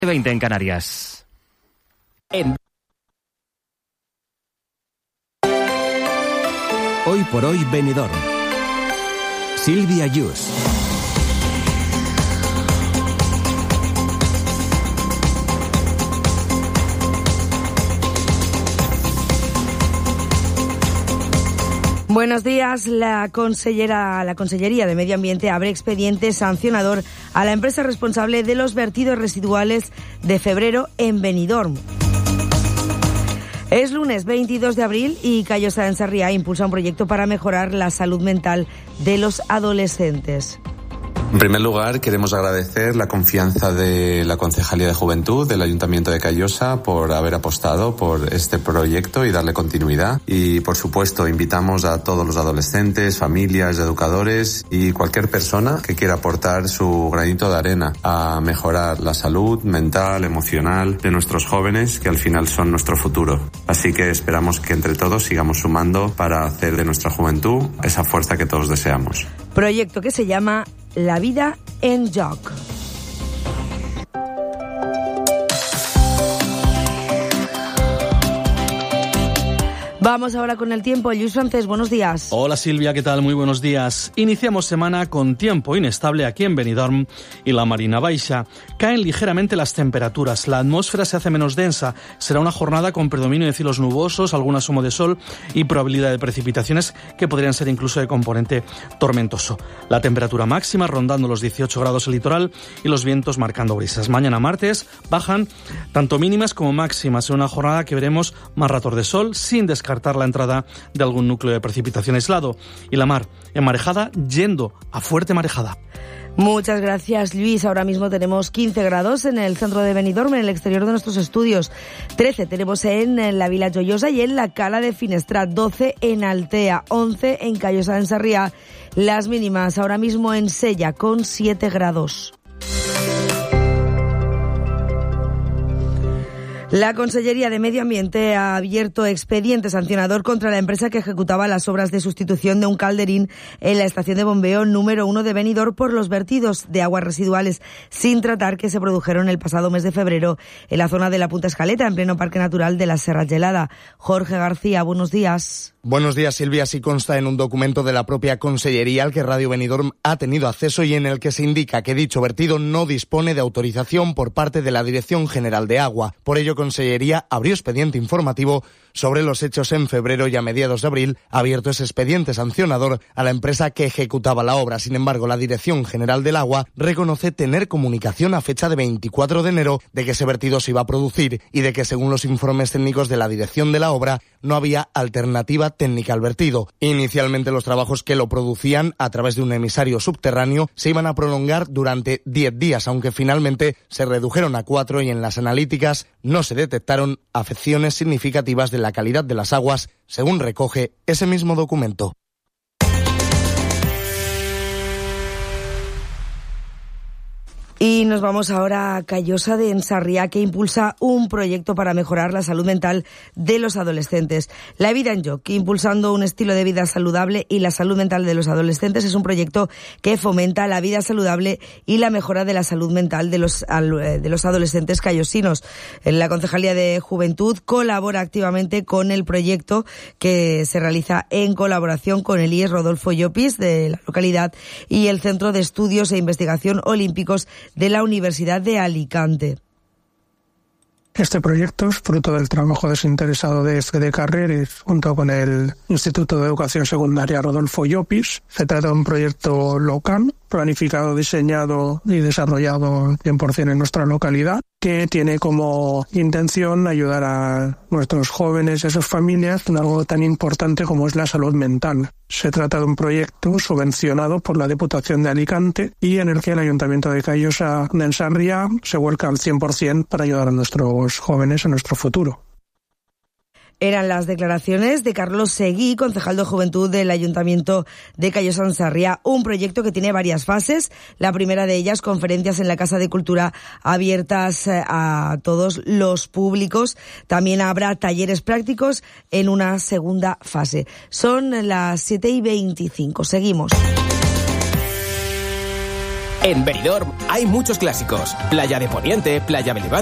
20 en Canarias. Hoy por hoy Benidorm. Silvia Yus. Buenos días. La Consellería de Medio Ambiente abre expediente sancionador a la empresa responsable de los vertidos residuales de febrero en Benidorm. Es lunes 22 de abril y Callosa en Sarriá impulsa un proyecto para mejorar la salud mental de los adolescentes. En primer lugar, queremos agradecer la confianza de la Concejalía de Juventud del Ayuntamiento de Callosa por haber apostado por este proyecto y darle continuidad. Y, por supuesto, invitamos a todos los adolescentes, familias, educadores y cualquier persona que quiera aportar su granito de arena a mejorar la salud mental, emocional de nuestros jóvenes, que al final son nuestro futuro. Así que esperamos que entre todos sigamos sumando para hacer de nuestra juventud esa fuerza que todos deseamos. Proyecto que se llama La vida en joc. Vamos ahora con el tiempo. Luis Francés, buenos días. Hola Silvia, ¿qué tal? Muy buenos días. Iniciamos semana con tiempo inestable aquí en Benidorm y la Marina Baixa. Caen ligeramente las temperaturas, la atmósfera se hace menos densa. Será una jornada con predominio de cielos nubosos, algún asomo de sol y probabilidad de precipitaciones que podrían ser incluso de componente tormentoso. La temperatura máxima rondando los 18 grados el litoral y los vientos marcando brisas. Mañana martes bajan tanto mínimas como máximas en una jornada que veremos más ratos de sol sin descartar la entrada de algún núcleo de precipitación aislado y la mar en marejada yendo a fuerte marejada. Muchas gracias, Luis. Ahora mismo tenemos 15 grados en el centro de Benidorm, en el exterior de nuestros estudios. 13 tenemos en la Vila Joiosa y en la Cala de Finestrat. 12 en Altea, 11 en Callosa en Sarriá. Las mínimas ahora mismo en Sella con 7 grados. La Consellería de Medio Ambiente ha abierto expediente sancionador contra la empresa que ejecutaba las obras de sustitución de un calderín en la estación de bombeo número 1 de Benidorm por los vertidos de aguas residuales sin tratar que se produjeron el pasado mes de febrero en la zona de la Punta Escaleta, en pleno Parque Natural de la Serra Gelada. Jorge García, buenos días. Buenos días, Silvia. Sí consta en un documento de la propia Consellería al que Radio Benidorm ha tenido acceso y en el que se indica que dicho vertido no dispone de autorización por parte de la Dirección General de Agua. Por ello, Consellería abrió expediente informativo sobre los hechos en febrero y a mediados de abril ha abierto ese expediente sancionador a la empresa que ejecutaba la obra. Sin embargo, la Dirección General del Agua reconoce tener comunicación a fecha de 24 de enero de que ese vertido se iba a producir y de que, según los informes técnicos de la dirección de la obra, no había alternativa técnica al vertido. Inicialmente los trabajos que lo producían a través de un emisario subterráneo se iban a prolongar durante 10 días, aunque finalmente se redujeron a 4 y en las analíticas no se detectaron afecciones significativas de la calidad de las aguas, según recoge ese mismo documento. Y nos vamos ahora a Callosa de Sarriá, que impulsa un proyecto para mejorar la salud mental de los adolescentes. La vida en joc, impulsando un estilo de vida saludable y la salud mental de los adolescentes, es un proyecto que fomenta la vida saludable y la mejora de la salud mental de los adolescentes callosinos. La Concejalía de Juventud colabora activamente con el proyecto que se realiza en colaboración con el IES Rodolfo Llopis de la localidad y el Centro de Estudios e Investigación Olímpicos de la Universidad de Alicante. Este proyecto es fruto del trabajo desinteresado de FD Carreras junto con el Instituto de Educación Secundaria Rodolfo Llopis. Se trata de un proyecto local, planificado, diseñado y desarrollado 100% en nuestra localidad, que tiene como intención ayudar a nuestros jóvenes y a sus familias en algo tan importante como es la salud mental. Se trata de un proyecto subvencionado por la Diputación de Alicante y en el que el Ayuntamiento de Callosa de Sarriá se vuelca al 100% para ayudar a nuestros jóvenes en nuestro futuro. Eran las declaraciones de Carlos Seguí, concejal de Juventud del Ayuntamiento de Callosa de Sarriá. Un proyecto que tiene varias fases. La primera de ellas, conferencias en la Casa de Cultura abiertas a todos los públicos. También habrá talleres prácticos en una segunda fase. Son las 7:25. Seguimos. En Benidorm hay muchos clásicos. Playa de Poniente, Playa de Levante.